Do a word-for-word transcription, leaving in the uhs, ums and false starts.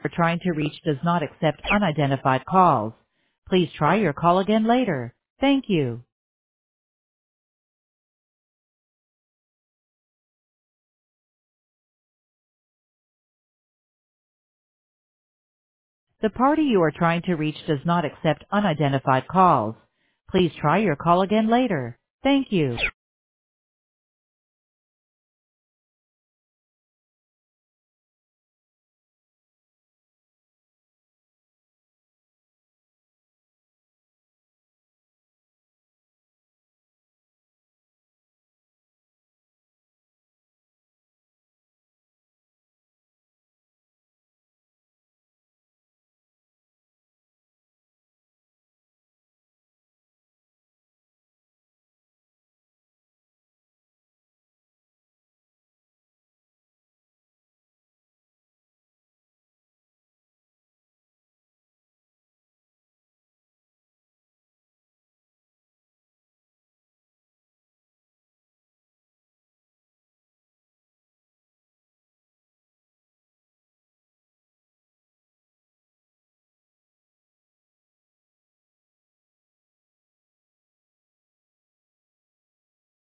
you're trying to reach does not accept unidentified calls. Please try your call again later. Thank you. The party you are trying to reach does not accept unidentified calls. Please try your call again later. Thank you.